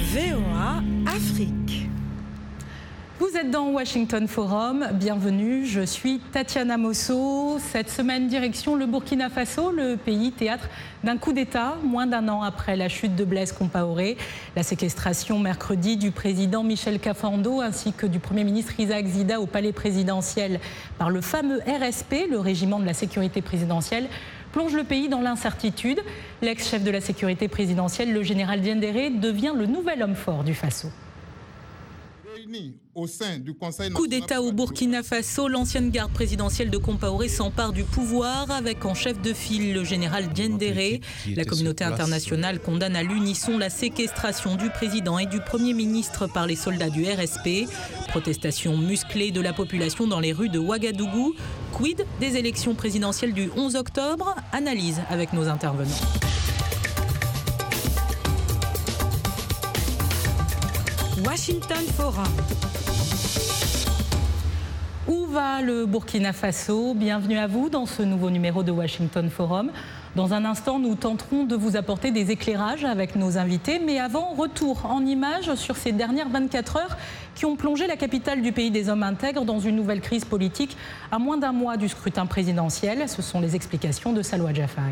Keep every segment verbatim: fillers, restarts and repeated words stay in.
V O A Afrique. Vous êtes dans Washington Forum, bienvenue, je suis Tatiana Mosso. Cette semaine, direction le Burkina Faso, le pays théâtre d'un coup d'État, moins d'un an après la chute de Blaise Compaoré. La séquestration mercredi du président Michel Kafando ainsi que du Premier ministre Isaac Zida au palais présidentiel par le fameux R S P, le régiment de la sécurité présidentielle, plonge le pays dans l'incertitude. L'ex-chef de la sécurité présidentielle, le général Diendéré, devient le nouvel homme fort du Faso. Coup d'État au Burkina Faso, l'ancienne garde présidentielle de Compaoré s'empare du pouvoir avec en chef de file le général Diendéré. La communauté internationale condamne à l'unisson la séquestration du président et du Premier ministre par les soldats du R S P. Protestation musclée de la population dans les rues de Ouagadougou. Quid des élections présidentielles du onze octobre? Analyse avec nos intervenants. Washington Forum. Où va le Burkina Faso? Bienvenue à vous dans ce nouveau numéro de Washington Forum. Dans un instant, nous tenterons de vous apporter des éclairages avec nos invités. Mais avant, retour en images sur ces dernières vingt-quatre heures qui ont plongé la capitale du pays des hommes intègres dans une nouvelle crise politique à moins d'un mois du scrutin présidentiel. Ce sont les explications de Salwa Jafari.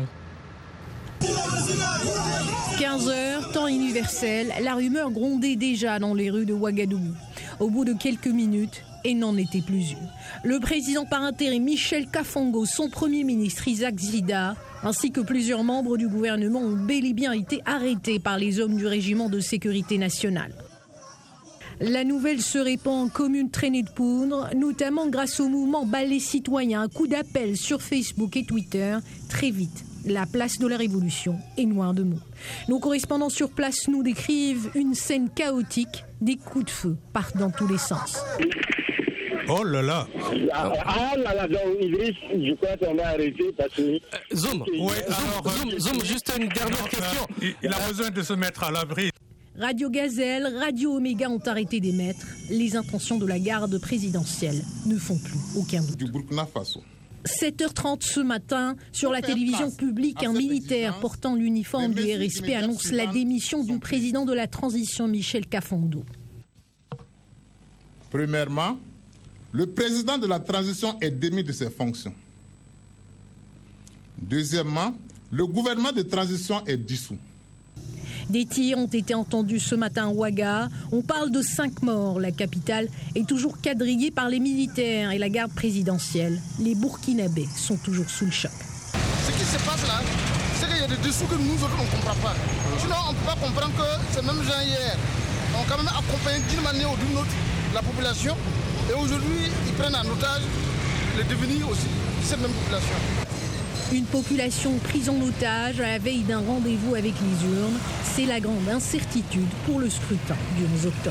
quinze heures, temps universel, la rumeur grondait déjà dans les rues de Ouagadougou. Au bout de quelques minutes, et n'en était plus une. Le président par intérim Michel Kafando, son premier ministre Isaac Zida, ainsi que plusieurs membres du gouvernement ont bel et bien été arrêtés par les hommes du régiment de sécurité nationale. La nouvelle se répand comme une traînée de poudre, notamment grâce au mouvement Balai Citoyen, un coup d'appel sur Facebook et Twitter. Très vite, la place de la Révolution est noire de mots. Nos correspondants sur place nous décrivent une scène chaotique, des coups de feu partent dans tous les sens. Oh là là. Ah, ah là là, donc Idriss, je crois qu'on va arrêter parce que... Euh, Zoom, ouais, alors, Zoom, Zoom, Zoom, juste une dernière alors, question. Il, il a besoin de se mettre à l'abri. Radio Gazelle, Radio Oméga ont arrêté d'émettre. Les intentions de la garde présidentielle ne font plus aucun doute. Du Burkina Faso. sept heures trente ce matin, sur la télévision publique, un militaire portant l'uniforme du R S P annonce la démission du président de la transition, Michel Kafando. Premièrement, le président de la transition est démis de ses fonctions. Deuxièmement, le gouvernement de transition est dissous. Des tirs ont été entendus ce matin à Ouaga. On parle de cinq morts. La capitale est toujours quadrillée par les militaires et la garde présidentielle. Les Burkinabés sont toujours sous le choc. Ce qui se passe là, c'est qu'il y a des dessous que nous autres on ne comprend pas. Sinon, on ne peut pas comprendre que ces mêmes gens hier ont quand même accompagné d'une manière ou d'une autre la population. Et aujourd'hui, ils prennent en otage le devenir aussi de cette même population. Une population prise en otage à la veille d'un rendez-vous avec les urnes, c'est la grande incertitude pour le scrutin du onze octobre.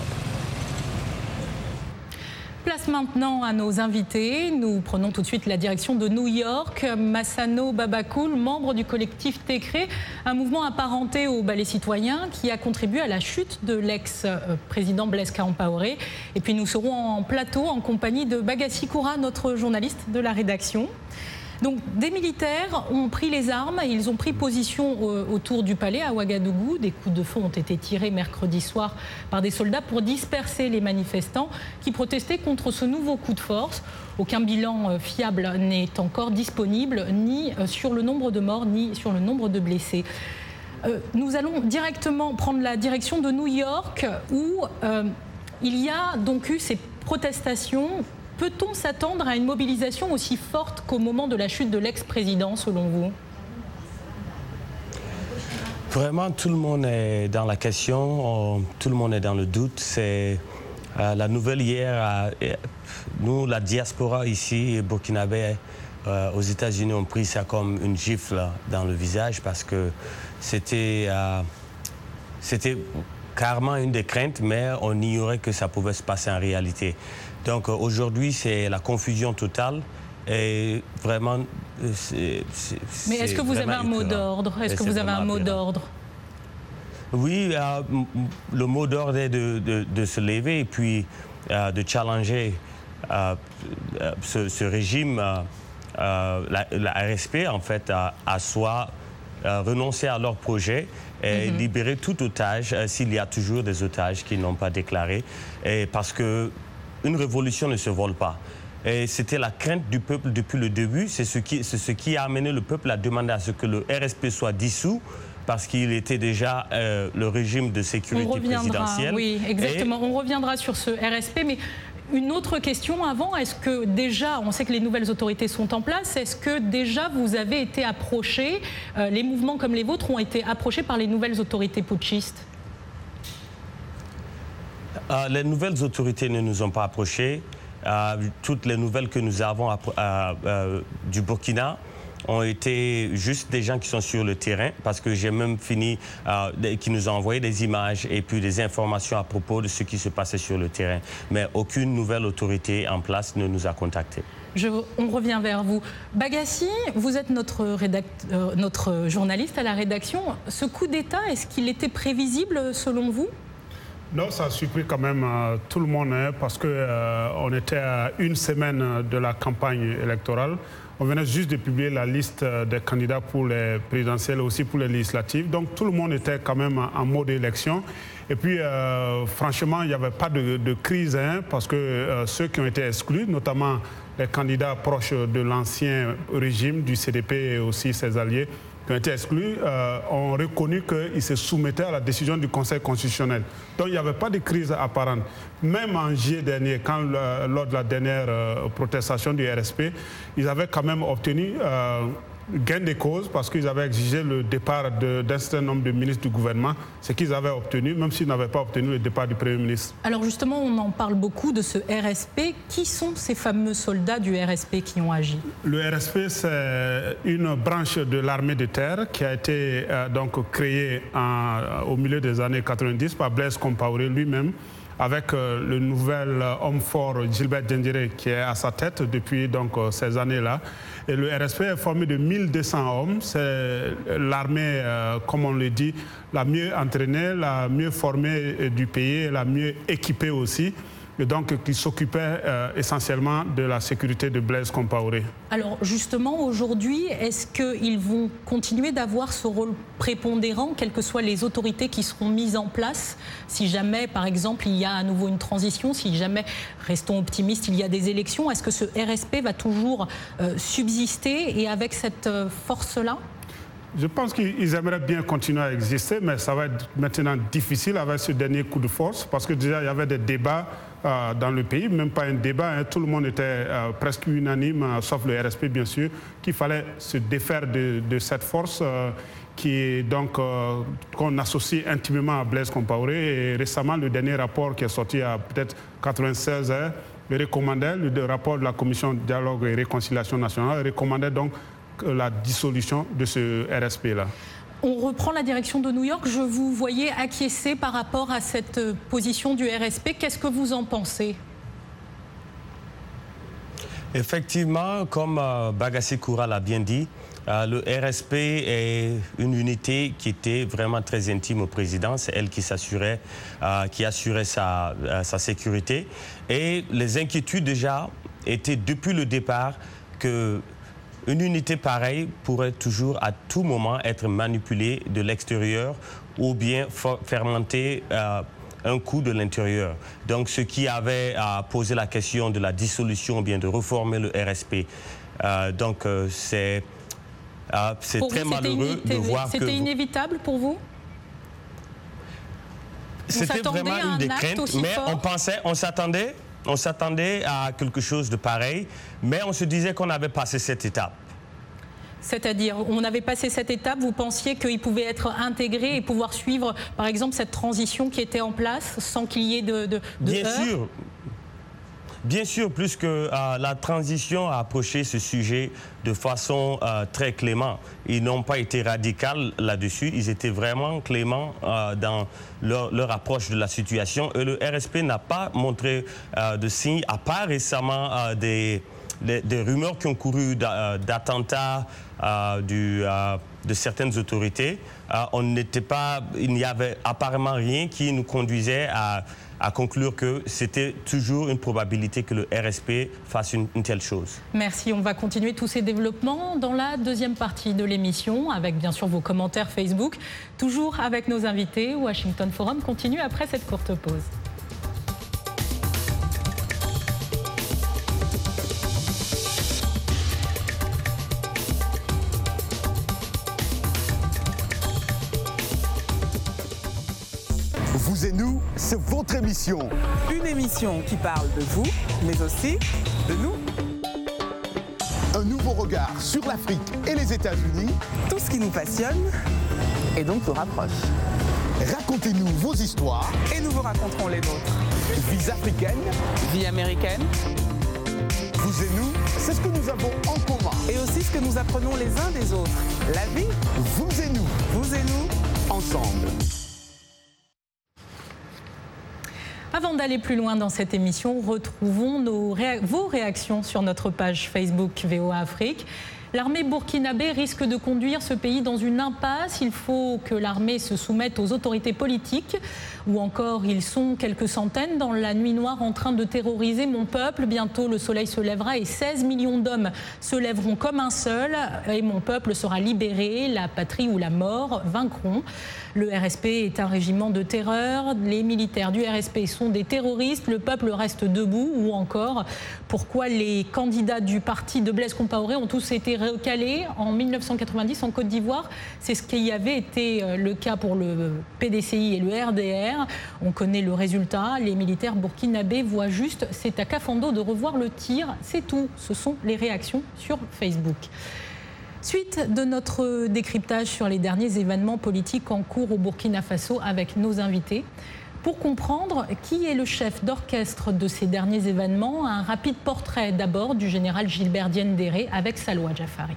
Place maintenant à nos invités. Nous prenons tout de suite la direction de New York. Massano Babakoul, membre du collectif Tékré, un mouvement apparenté au Balai Citoyen qui a contribué à la chute de l'ex-président Blaise Compaoré. Et puis nous serons en plateau en compagnie de Bagassi Koura, notre journaliste de la rédaction. Donc des militaires ont pris les armes, ils ont pris position autour du palais à Ouagadougou. Des coups de feu ont été tirés mercredi soir par des soldats pour disperser les manifestants qui protestaient contre ce nouveau coup de force. Aucun bilan fiable n'est encore disponible, ni sur le nombre de morts, ni sur le nombre de blessés. Euh, nous allons directement prendre la direction de New York où euh, il y a donc eu ces protestations. Peut-on s'attendre à une mobilisation aussi forte qu'au moment de la chute de l'ex-président, selon vous? Vraiment, tout le monde est dans la question, tout le monde est dans le doute. C'est euh, la nouvelle hier, euh, nous, la diaspora ici, burkinabé, euh, aux États-Unis, ont pris ça comme une gifle dans le visage parce que c'était, euh, c'était carrément une des craintes, mais on ignorait que ça pouvait se passer en réalité. Donc aujourd'hui, c'est la confusion totale et vraiment... c'est, c'est, Mais est-ce que vous avez un mot d'ordre? Est-ce que vous avez un mot d'ordre? Oui, euh, le mot d'ordre est de, de, de se lever et puis euh, de challenger euh, ce, ce régime, euh, euh, la, la R S P, en fait, à, à soit euh, renoncer à leur projet et Mm-hmm. libérer tout otage euh, s'il y a toujours des otages qui n'ont pas déclaré. Et parce qu'une révolution ne se vole pas. Et c'était la crainte du peuple depuis le début. C'est ce qui, c'est ce qui a amené le peuple à demander à ce que le R S P soit dissous, parce qu'il était déjà euh, le régime de sécurité On reviendra, présidentielle. oui, exactement. Et... On reviendra sur ce R S P, mais une autre question avant, est-ce que déjà, on sait que les nouvelles autorités sont en place, est-ce que déjà vous avez été approchés, euh, les mouvements comme les vôtres ont été approchés par les nouvelles autorités putschistes? euh, Les nouvelles autorités ne nous ont pas approchés. Euh, toutes les nouvelles que nous avons euh, euh, du Burkina ont été juste des gens qui sont sur le terrain, parce que j'ai même fini, euh, qui nous ont envoyé des images et puis des informations à propos de ce qui se passait sur le terrain. Mais aucune nouvelle autorité en place ne nous a contactés. Je, on revient vers vous. Bagassi, vous êtes notre, rédact, euh, notre journaliste à la rédaction. Ce coup d'État, est-ce qu'il était prévisible selon vous ? Non, ça a surpris quand même euh, tout le monde, hein, parce qu'on euh, était à une semaine de la campagne électorale. On venait juste de publier la liste des candidats pour les présidentielles et aussi pour les législatives. Donc tout le monde était quand même en mode élection. Et puis euh, franchement, il n'y avait pas de, de crise, hein, parce que euh, ceux qui ont été exclus, notamment les candidats proches de l'ancien régime du C D P et aussi ses alliés, qui ont été exclus, euh, ont reconnu qu'ils se soumettaient à la décision du Conseil constitutionnel. Donc il n'y avait pas de crise apparente. Même en juillet dernier, quand, euh, lors de la dernière euh, protestation du R S P, ils avaient quand même obtenu euh, gain de cause, parce qu'ils avaient exigé le départ d'un certain nombre de ministres du gouvernement, ce qu'ils avaient obtenu, même s'ils n'avaient pas obtenu le départ du Premier ministre. Alors justement, on en parle beaucoup de ce R S P. Qui sont ces fameux soldats du R S P qui ont agi? Le R S P, c'est une branche de l'armée de terre qui a été euh, donc créée en, au milieu des années quatre-vingt-dix par Blaise Compaoré lui-même, avec euh, le nouvel euh, homme fort Gilbert Diendéré qui est à sa tête depuis donc, euh, ces années-là. Et le R S P est formé de mille deux cents hommes. C'est l'armée, euh, comme on le dit, la mieux entraînée, la mieux formée euh, du pays, la mieux équipée aussi. Et donc qui s'occupait euh, essentiellement de la sécurité de Blaise Compaoré. Alors justement, aujourd'hui, est-ce qu'ils vont continuer d'avoir ce rôle prépondérant, quelles que soient les autorités qui seront mises en place, si jamais, par exemple, il y a à nouveau une transition, si jamais, restons optimistes, il y a des élections, est-ce que ce R S P va toujours euh, subsister et avec cette euh, force-là ? Je pense qu'ils aimeraient bien continuer à exister, mais ça va être maintenant difficile avec ce dernier coup de force, parce que déjà, il y avait des débats euh, dans le pays, même pas un débat, hein, tout le monde était euh, presque unanime, euh, sauf le R S P bien sûr, qu'il fallait se défaire de, de cette force euh, qui est donc euh, qu'on associe intimement à Blaise Compaoré. Et récemment, le dernier rapport qui est sorti à peut-être quatre-vingt-seize heures, le recommandait, le rapport de la Commission de dialogue et réconciliation nationale, recommandait donc la dissolution de ce R S P-là. On reprend la direction de New York. Je vous voyais acquiescer par rapport à cette position du R S P. Qu'est-ce que vous en pensez? Effectivement, comme euh, Bagassi Koura l'a bien dit, euh, le R S P est une unité qui était vraiment très intime au président. C'est elle qui s'assurait, euh, qui assurait sa, euh, sa sécurité. Et les inquiétudes déjà étaient depuis le départ que une unité pareille pourrait toujours à tout moment être manipulée de l'extérieur ou bien fermenter euh, un coup de l'intérieur. Donc ce qui avait à poser la question de la dissolution ou bien de reformer le R S P. Euh, donc euh, c'est euh, très vous, malheureux de voir que... C'était inévitable pour vous? C'était vraiment une des craintes, mais fort? on pensait, on s'attendait... On s'attendait à quelque chose de pareil, mais on se disait qu'on avait passé cette étape. C'est-à-dire, on avait passé cette étape, vous pensiez qu'il pouvait être intégré et pouvoir suivre, par exemple, cette transition qui était en place sans qu'il y ait de, de, de Bien heurts? sûr. Bien sûr, puisque euh, la transition a approché ce sujet de façon euh, très clémente. Ils n'ont pas été radicaux là-dessus, ils étaient vraiment cléments euh, dans leur, leur approche de la situation. Et le R S P n'a pas montré euh, de signes, à part récemment euh, des, des, des rumeurs qui ont couru d'attentats euh, du, euh, de certaines autorités. Euh, on n'était pas, il n'y avait apparemment rien qui nous conduisait à, à conclure que c'était toujours une probabilité que le R S P fasse une, une telle chose. Merci. On va continuer tous ces développements dans la deuxième partie de l'émission, avec bien sûr vos commentaires Facebook. Toujours avec nos invités. Washington Forum continue après cette courte pause. Vous et nous, c'est votre émission. Une émission qui parle de vous, mais aussi de nous. Un nouveau regard sur l'Afrique et les États-Unis. Tout ce qui nous passionne et donc nous rapproche. Racontez-nous vos histoires. Et nous vous raconterons les nôtres. Vies africaines. Vie américaine. Vous et nous, c'est ce que nous avons en commun. Et aussi ce que nous apprenons les uns des autres. La vie. Vous et nous. Vous et nous. Ensemble. Avant d'aller plus loin dans cette émission, retrouvons nos réa- vos réactions sur notre page Facebook V O A Afrique. L'armée burkinabé risque de conduire ce pays dans une impasse. Il faut que l'armée se soumette aux autorités politiques. Ou encore, ils sont quelques centaines dans la nuit noire en train de terroriser mon peuple. Bientôt, le soleil se lèvera et seize millions d'hommes se lèveront comme un seul. Et mon peuple sera libéré. La patrie ou la mort vaincront. Le R S P est un régiment de terreur. Les militaires du R S P sont des terroristes. Le peuple reste debout. Ou encore, pourquoi les candidats du parti de Blaise Compaoré ont tous été recalés en mille neuf cent quatre-vingt-dix en Côte d'Ivoire. C'est ce qui avait été le cas pour le P D C I et le R D R. On connaît le résultat. Les militaires burkinabés voient juste, c'est à Kafando de revoir le tir. C'est tout. Ce sont les réactions sur Facebook. Suite de notre décryptage sur les derniers événements politiques en cours au Burkina Faso avec nos invités. Pour comprendre qui est le chef d'orchestre de ces derniers événements, un rapide portrait d'abord du général Gilbert Diendéré avec Salwa Jafari.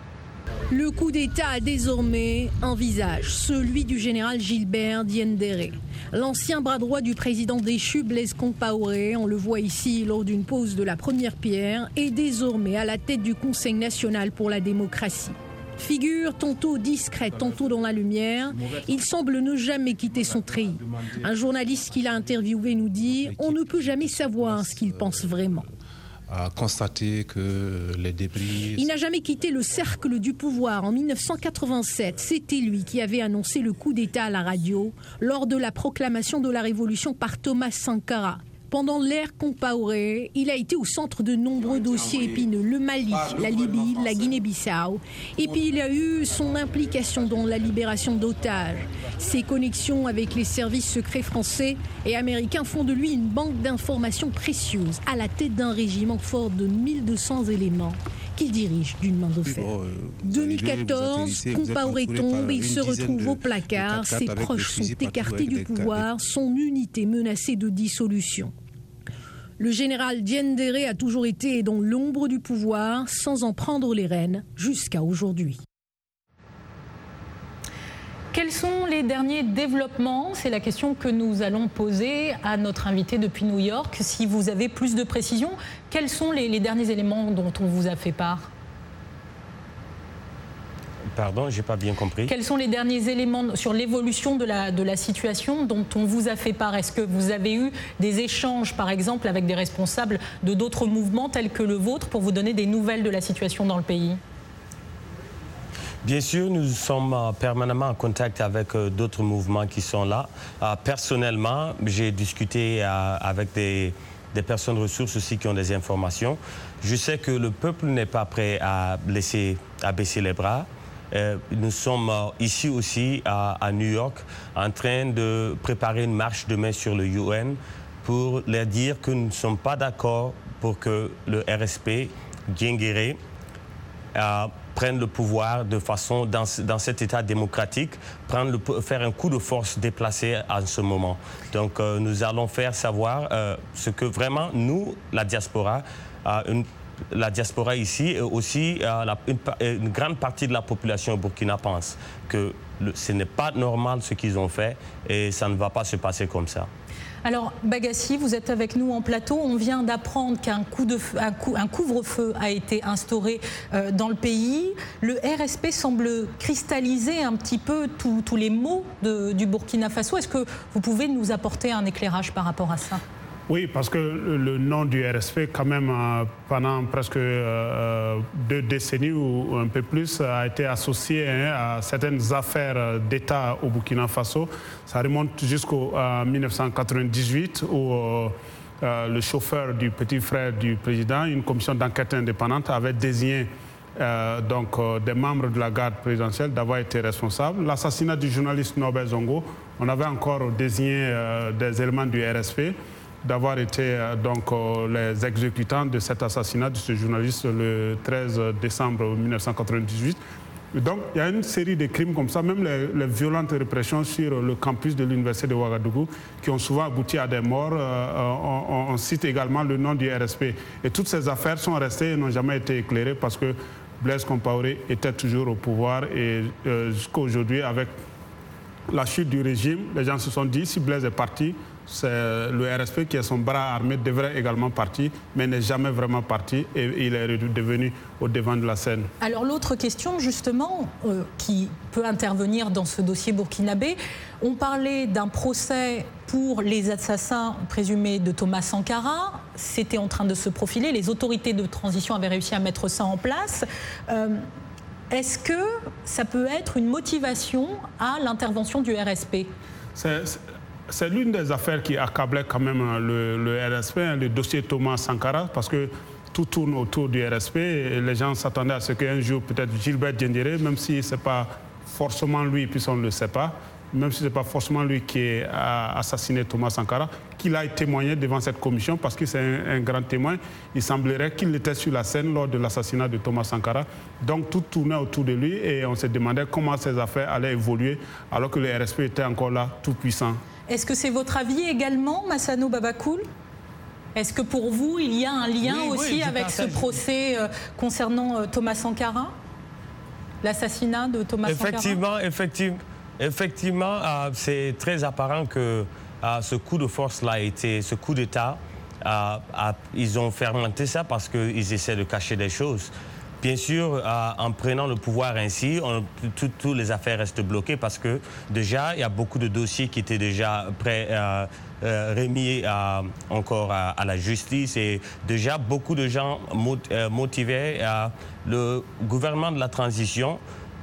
Le coup d'État a désormais un visage, celui du général Gilbert Diendéré. L'ancien bras droit du président déchu Blaise Compaoré, on le voit ici lors d'une pose de la première pierre, est désormais à la tête du Conseil national pour la démocratie. Figure tantôt discrète, tantôt dans la lumière, il semble ne jamais quitter son treillis. Un journaliste qui l'a interviewé nous dit « On ne peut jamais savoir ce qu'il pense vraiment ». A constaté que les débris... Il n'a jamais quitté le cercle du pouvoir. En mille neuf cent quatre-vingt-sept, c'était lui qui avait annoncé le coup d'État à la radio lors de la proclamation de la Révolution par Thomas Sankara. Pendant l'ère Compaoré, il a été au centre de nombreux dossiers épineux, le Mali, la Libye, la Guinée-Bissau. Et puis il a eu son implication dans la libération d'otages. Ses connexions avec les services secrets français et américains font de lui une banque d'informations précieuses à la tête d'un régiment fort de mille deux cents éléments qu'il dirige d'une main de fer. deux mille quatorze, Compaoré tombe et il se retrouve au placard. Ses proches sont écartés du pouvoir, son unité menacée de dissolution. Le général Diendéré a toujours été dans l'ombre du pouvoir sans en prendre les rênes jusqu'à aujourd'hui. Quels sont les derniers développements? C'est la question que nous allons poser à notre invité depuis New York. Si vous avez plus de précisions, quels sont les, les derniers éléments dont on vous a fait part? Pardon, je n'ai pas bien compris. Quels sont les derniers éléments sur l'évolution de la, de la situation dont on vous a fait part? Est-ce que vous avez eu des échanges, par exemple, avec des responsables de d'autres mouvements tels que le vôtre pour vous donner des nouvelles de la situation dans le pays? Bien sûr, nous sommes permanemment en contact avec d'autres mouvements qui sont là. Personnellement, j'ai discuté avec des, des personnes ressources aussi qui ont des informations. Je sais que le peuple n'est pas prêt à, laisser, à baisser les bras. Euh, nous sommes euh, ici aussi à, à New York en train de préparer une marche demain sur le U N pour leur dire que nous ne sommes pas d'accord pour que le R S P, Diendéré, euh, prenne le pouvoir de façon, dans, dans cet état démocratique, prendre le, faire un coup de force déplacé en ce moment. Donc euh, nous allons faire savoir euh, ce que vraiment nous, la diaspora, euh, une la diaspora ici et aussi euh, la, une, une grande partie de la population au Burkina pense que le, ce n'est pas normal ce qu'ils ont fait et ça ne va pas se passer comme ça. Alors, Bagassi, vous êtes avec nous en plateau. On vient d'apprendre qu'un coup de feu, un, coup, un couvre-feu a été instauré euh, dans le pays. Le R S P semble cristalliser un petit peu tous les maux de, du Burkina Faso. Est-ce que vous pouvez nous apporter un éclairage par rapport à ça ? Oui, parce que le nom du R S P, quand même, pendant presque euh, deux décennies ou un peu plus, a été associé hein, à certaines affaires d'État au Burkina Faso. Ça remonte jusqu'en mille neuf cent quatre-vingt-dix-huit où euh, euh, le chauffeur du petit frère du président, une commission d'enquête indépendante, avait désigné euh, donc, euh, des membres de la garde présidentielle d'avoir été responsables. L'assassinat du journaliste Norbert Zongo, on avait encore désigné euh, des éléments du R S P d'avoir été euh, donc euh, les exécutants de cet assassinat de ce journaliste le treize décembre mille neuf cent quatre-vingt-dix-huit. Donc il y a une série de crimes comme ça, même les, les violentes répressions sur le campus de l'université de Ouagadougou qui ont souvent abouti à des morts. Euh, on, on cite également le nom du R S P. Et toutes ces affaires sont restées et n'ont jamais été éclairées parce que Blaise Compaoré était toujours au pouvoir et euh, jusqu'à aujourd'hui, avec la chute du régime, les gens se sont dit si Blaise est parti, c'est le R S P qui est son bras armé devrait également partir, mais n'est jamais vraiment parti et il est devenu au devant de la scène. Alors l'autre question justement euh, qui peut intervenir dans ce dossier burkinabé, on parlait d'un procès pour les assassins présumés de Thomas Sankara, c'était en train de se profiler, les autorités de transition avaient réussi à mettre ça en place. Euh, Est-ce que ça peut être une motivation à l'intervention du R S P ? C'est l'une des affaires qui accablait quand même le, le R S P, hein, le dossier Thomas Sankara, parce que tout tourne autour du R S P et les gens s'attendaient à ce qu'un jour, peut-être Gilbert Diendéré, même si ce n'est pas forcément lui, puisqu'on ne le sait pas, même si ce n'est pas forcément lui qui a assassiné Thomas Sankara, qu'il aille témoigner devant cette commission parce que c'est un, un grand témoin. Il semblerait qu'il était sur la scène lors de l'assassinat de Thomas Sankara. Donc tout tournait autour de lui et on se demandait comment ces affaires allaient évoluer alors que le R S P était encore là, tout puissant. Est-ce que c'est votre avis également, Massano Babacool ? Est-ce que pour vous, il y a un lien oui, aussi oui, avec ce procès euh, concernant euh, Thomas Sankara ? L'assassinat de Thomas effectivement, Sankara ? Effectivement, effectivement euh, c'est très apparent que euh, ce coup de force-là a été, ce coup d'État, euh, a, ils ont fermenté ça parce qu'ils essaient de cacher des choses. Bien sûr, euh, en prenant le pouvoir ainsi, toutes les affaires restent bloquées parce que déjà, il y a beaucoup de dossiers qui étaient déjà prêts, euh, euh, remis à, encore à, à la justice et déjà beaucoup de gens mot, euh, motivaient euh, le gouvernement de la transition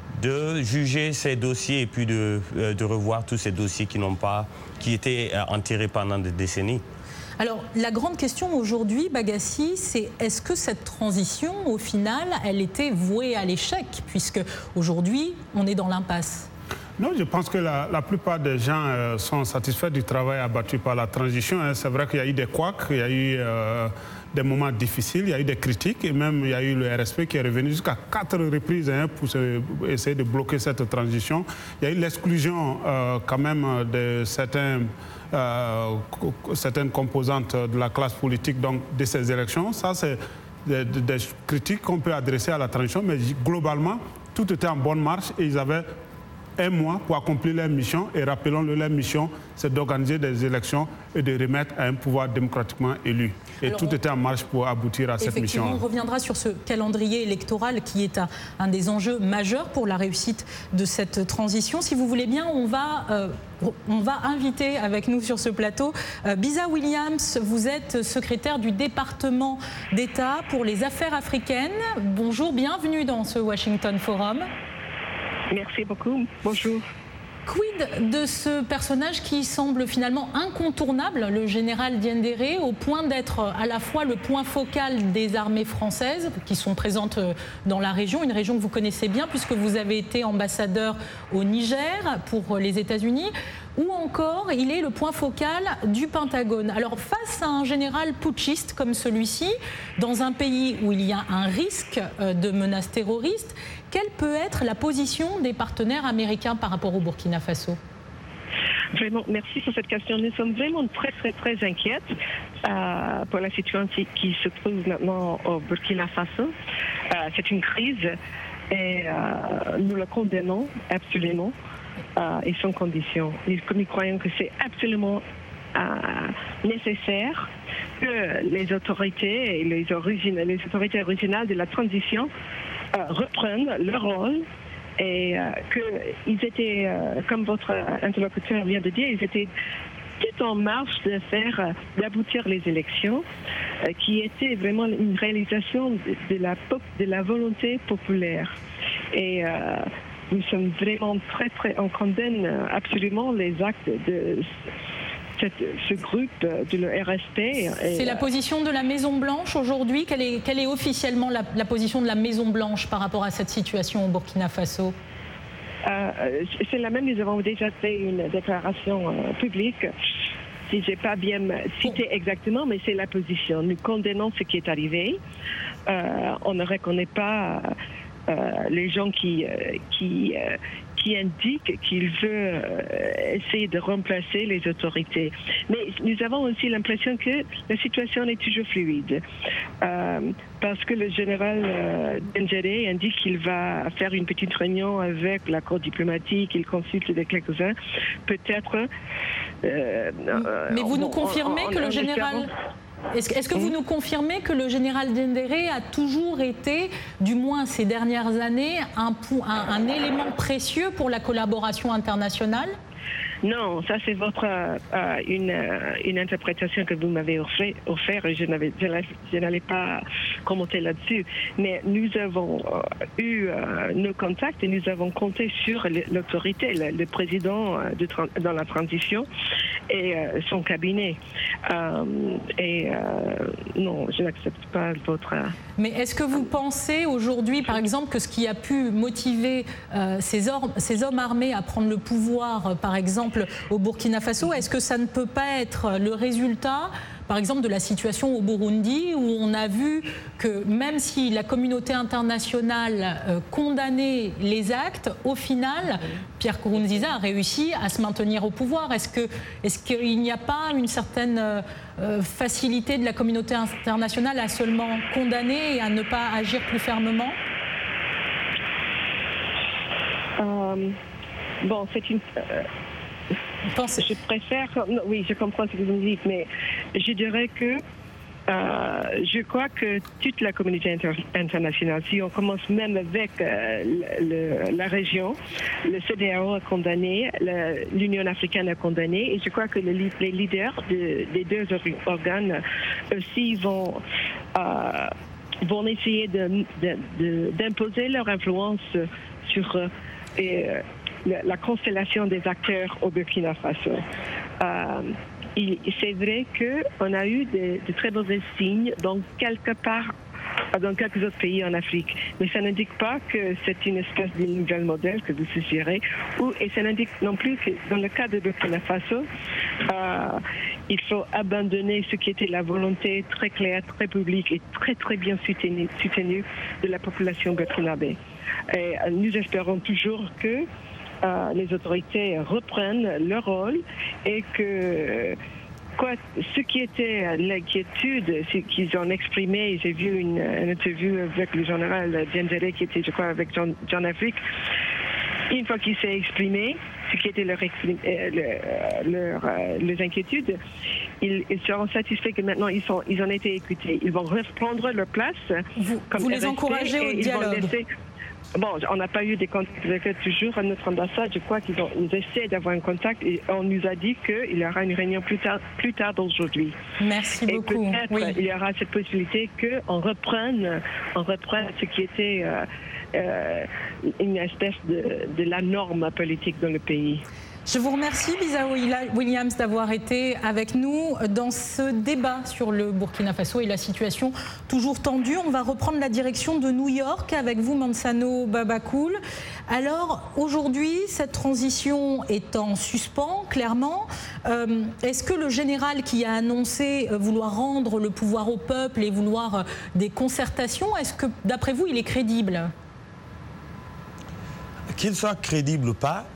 de juger ces dossiers et puis de, euh, de revoir tous ces dossiers qui n'ont pas, qui étaient euh, enterrés pendant des décennies. Alors, la grande question aujourd'hui, Bagassi, c'est est-ce que cette transition, au final, elle était vouée à l'échec, puisque aujourd'hui, on est dans l'impasse? Non, je pense que la, la plupart des gens euh, sont satisfaits du travail abattu par la transition. Hein. C'est vrai qu'il y a eu des couacs, il y a eu euh, des moments difficiles, il y a eu des critiques, et même il y a eu le R S P qui est revenu jusqu'à quatre reprises hein, pour se, essayer de bloquer cette transition. Il y a eu l'exclusion euh, quand même de certains... Euh, certaines composantes de la classe politique donc, de ces élections. Ça, c'est des, des critiques qu'on peut adresser à la transition, mais globalement, tout était en bonne marche et ils avaient un mois pour accomplir leur mission. Et rappelons-le, leur mission, c'est d'organiser des élections et de remettre à un pouvoir démocratiquement élu. Et alors, tout on... était en marche pour aboutir à cette mission. On reviendra sur ce calendrier électoral qui est un, un des enjeux majeurs pour la réussite de cette transition. Si vous voulez bien, on va, euh, on va inviter avec nous sur ce plateau euh, Biza Williams. Vous êtes secrétaire du département d'État pour les affaires africaines. Bonjour, bienvenue dans ce Washington Forum. Merci beaucoup. Bonjour. Quid de ce personnage qui semble finalement incontournable, le général Diendéré, au point d'être à la fois le point focal des armées françaises qui sont présentes dans la région, une région que vous connaissez bien puisque vous avez été ambassadeur au Niger pour les États-Unis, ou encore il est le point focal du Pentagone. Alors face à un général putschiste comme celui-ci, dans un pays où il y a un risque de menace terroriste, quelle peut être la position des partenaires américains par rapport au Burkina Faso ? Vraiment, merci pour cette question. Nous sommes vraiment très, très, très inquiètes euh, pour la situation qui se trouve maintenant au Burkina Faso. Euh, c'est une crise et euh, nous la condamnons absolument euh, et sans condition. Nous, nous croyons que c'est absolument euh, nécessaire que les autorités et les, origines, les autorités originales de la transition euh, reprennent leur rôle. Et euh, qu'ils étaient, euh, comme votre interlocuteur vient de dire, ils étaient tout en marche de faire, euh, d'aboutir les élections, euh, qui étaient vraiment une réalisation de, de, la, de la volonté populaire. Et euh, nous sommes vraiment très, très, on condamne absolument les actes de cette, ce groupe de le R S P. C'est la position de la Maison-Blanche aujourd'hui. Quelle est, quelle est officiellement la, la position de la Maison-Blanche par rapport à cette situation au Burkina Faso? euh, C'est la même. Nous avons déjà fait une déclaration euh, publique. Si je n'ai pas bien cité exactement, mais c'est la position. Nous condamnons ce qui est arrivé. Euh, on ne reconnaît pas euh, les gens qui, euh, qui euh, qui indique qu'il veut essayer de remplacer les autorités. Mais nous avons aussi l'impression que la situation est toujours fluide. Euh, parce que le général euh, Dendéré indique qu'il va faire une petite réunion avec la cour diplomatique, il consulte avec quelques-uns. Peut-être... Euh, Mais vous on, nous confirmez on, que on, le on général... Est-ce, est-ce que vous nous confirmez que le général Dendéré a toujours été, du moins ces dernières années, un, un, un élément précieux pour la collaboration internationale ? Non, ça c'est votre euh, une, une interprétation que vous m'avez offert, offert et je n'avais je n'allais pas commenter là-dessus. Mais nous avons euh, eu euh, nos contacts et nous avons compté sur l'autorité, le, le président de, dans la transition et euh, son cabinet. Euh, et euh, non, je n'accepte pas votre... Mais est-ce que vous pensez aujourd'hui, par exemple, que ce qui a pu motiver euh, ces, or- ces hommes armés à prendre le pouvoir, euh, par exemple, au Burkina Faso, est-ce que ça ne peut pas être le résultat, par exemple, de la situation au Burundi, où on a vu que même si la communauté internationale euh, condamnait les actes, au final, Pierre Nkurunziza a réussi à se maintenir au pouvoir. Est-ce que, est-ce qu'il n'y a pas une certaine euh, facilité de la communauté internationale à seulement condamner et à ne pas agir plus fermement ? euh, Bon, c'est une... Euh... Pensez. Je préfère, non, oui, je comprends ce que vous me dites, mais je dirais que euh, je crois que toute la communauté inter internationale, si on commence même avec euh, le, la région, le C D A O a condamné, l'Union africaine a condamné, et je crois que le, les leaders de, des deux organes aussi vont, euh, vont essayer d'imposer leur influence sur... Euh, et, la constellation des acteurs au Burkina Faso. Euh, c'est vrai qu'on a eu de, de très mauvais signes dans quelque part, dans quelques autres pays en Afrique. Mais ça n'indique pas que c'est une espèce de nouvel modèle que vous suggérez. Ou, et ça n'indique non plus que dans le cas de Burkina Faso, euh, il faut abandonner ce qui était la volonté très claire, très publique et très très bien soutenue, soutenue de la population burkinabé. Et nous espérons toujours que Euh, les autorités reprennent leur rôle et que quoi, ce qui était l'inquiétude, c'est qu'ils ont exprimé, j'ai vu une, une interview avec le général Dendéré qui était, je crois, avec John, John Afrique, une fois qu'il s'est exprimé, ce qui était leur, leur, leur, leurs inquiétudes, ils, ils seront satisfaits que maintenant ils, sont, ils ont été écoutés. Ils vont reprendre leur place. Vous, comme vous les encouragez au dialogue. Bon, on n'a pas eu des contacts avec eux toujours à notre ambassade. Je crois qu'ils ont, ils essaient d'avoir un contact et on nous a dit qu'il y aura une réunion plus tard, plus tard aujourd'hui. Merci et beaucoup. Peut-être oui. il y aura cette possibilité qu'on reprenne, on reprenne ce qui était euh, euh, une espèce de, de la norme politique dans le pays. Je vous remercie, Bisaou Williams, d'avoir été avec nous dans ce débat sur le Burkina Faso et la situation toujours tendue. On va reprendre la direction de New York avec vous, Mansano Babakoul. Alors, aujourd'hui, cette transition est en suspens, clairement. Euh, est-ce que le général qui a annoncé vouloir rendre le pouvoir au peuple et vouloir des concertations, est-ce que, d'après vous, il est crédible ? Qu'il soit crédible ou pas,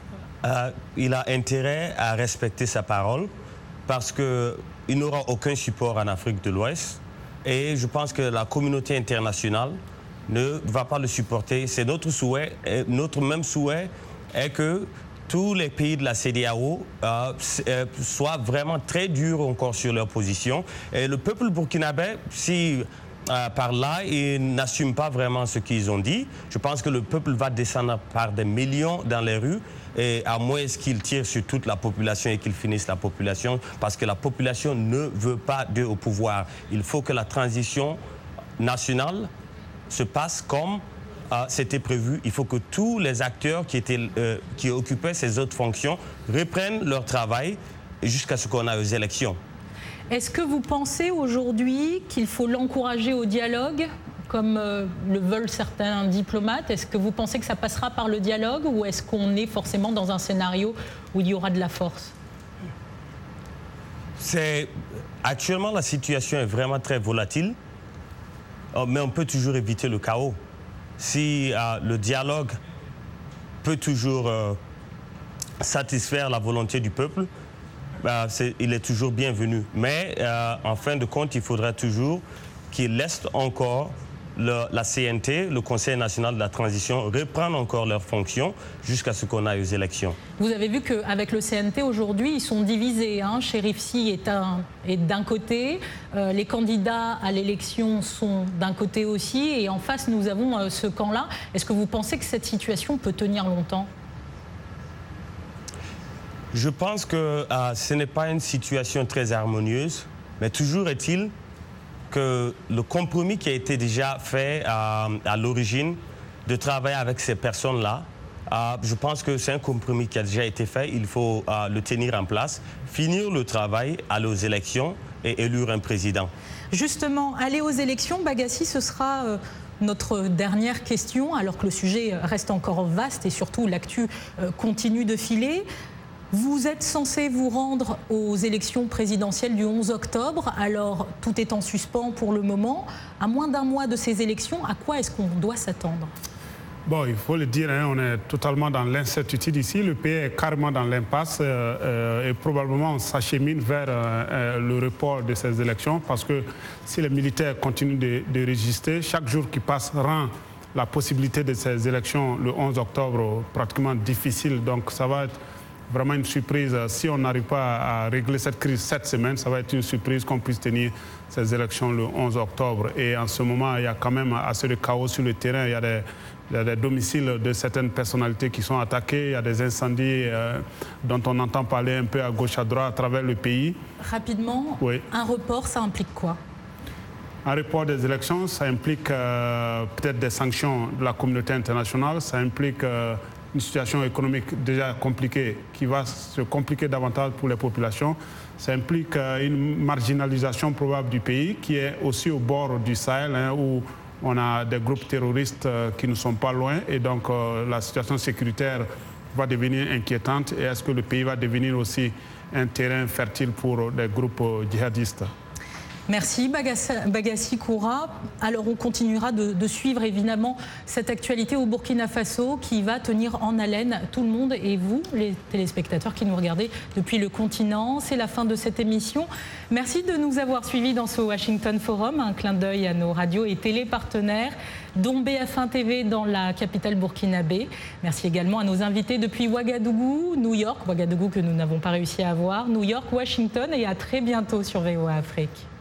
euh, il a intérêt à respecter sa parole parce qu'il n'aura aucun support en Afrique de l'Ouest. Et je pense que la communauté internationale ne va pas le supporter. C'est notre souhait, notre même souhait est que tous les pays de la C E D E A O euh, euh, soient vraiment très durs encore sur leur position. Et le peuple burkinabé, si euh, par là, ils n'assument pas vraiment ce qu'ils ont dit, je pense que le peuple va descendre par des millions dans les rues, et à moins qu'ils tirent sur toute la population et qu'ils finissent la population, parce que la population ne veut pas d'eux au pouvoir. Il faut que la transition nationale se passe comme euh, c'était prévu. Il faut que tous les acteurs qui, étaient, euh, qui occupaient ces autres fonctions reprennent leur travail jusqu'à ce qu'on ait aux élections. Est-ce que vous pensez aujourd'hui qu'il faut l'encourager au dialogue, comme euh, le veulent certains diplomates? Est-ce que vous pensez que ça passera par le dialogue, ou est-ce qu'on est forcément dans un scénario où il y aura de la force? C'est... Actuellement, la situation est vraiment très volatile. Mais on peut toujours éviter le chaos. Si euh, le dialogue peut toujours euh, satisfaire la volonté du peuple, euh, c'est, il est toujours bienvenu. Mais euh, en fin de compte, il faudra toujours qu'il laisse encore le, la C N T, le Conseil national de la transition, reprendre encore leurs fonctions jusqu'à ce qu'on aille aux élections. Vous avez vu qu'avec le C N T aujourd'hui, ils sont divisés. Hein. Chérif Sy est, un, est d'un côté, euh, les candidats à l'élection sont d'un côté aussi, et en face nous avons euh, ce camp-là. Est-ce que vous pensez que cette situation peut tenir longtemps? Je pense que euh, ce n'est pas une situation très harmonieuse, mais toujours est-il que le compromis qui a été déjà fait à, à l'origine de travailler avec ces personnes-là, euh, je pense que c'est un compromis qui a déjà été fait. Il faut euh, le tenir en place, finir le travail, aller aux élections et élire un président. Justement, aller aux élections, Bagassi, ce sera euh, notre dernière question, alors que le sujet reste encore vaste et surtout l'actu euh, continue de filer. Vous êtes censé vous rendre aux élections présidentielles du onze octobre, alors tout est en suspens pour le moment. À moins d'un mois de ces élections, à quoi est-ce qu'on doit s'attendre? Bon, il faut le dire, hein, on est totalement dans l'incertitude ici. Le pays est carrément dans l'impasse euh, euh, et probablement on s'achemine vers euh, le report de ces élections, parce que si les militaires continuent de, de résister, chaque jour qui passe rend la possibilité de ces élections le onze octobre pratiquement difficile. Donc ça va être vraiment une surprise. Si on n'arrive pas à régler cette crise cette semaine, ça va être une surprise qu'on puisse tenir ces élections le onze octobre. Et en ce moment, il y a quand même assez de chaos sur le terrain. Il y a des, il y a des domiciles de certaines personnalités qui sont attaqués. Il y a des incendies euh, dont on entend parler un peu à gauche, à droite, à travers le pays. Rapidement, oui. Un report, ça implique quoi? Un report des élections, ça implique euh, peut-être des sanctions de la communauté internationale. Ça implique euh, une situation économique déjà compliquée qui va se compliquer davantage pour les populations. Ça implique euh, une marginalisation probable du pays qui est aussi au bord du Sahel, hein, où on a des groupes terroristes euh, qui ne sont pas loin, et donc euh, la situation sécuritaire va devenir inquiétante. Et est-ce que le pays va devenir aussi un terrain fertile pour des groupes euh, djihadistes? Merci Bagassi Koura. Alors on continuera de, de suivre évidemment cette actualité au Burkina Faso qui va tenir en haleine tout le monde et vous, les téléspectateurs qui nous regardez depuis le continent. C'est la fin de cette émission. Merci de nous avoir suivis dans ce Washington Forum. Un clin d'œil à nos radios et télé partenaires, dont B F un T V dans la capitale burkinabé. Merci également à nos invités depuis Ouagadougou, New York, Ouagadougou que nous n'avons pas réussi à avoir, New York, Washington, et à très bientôt sur V O A Afrique.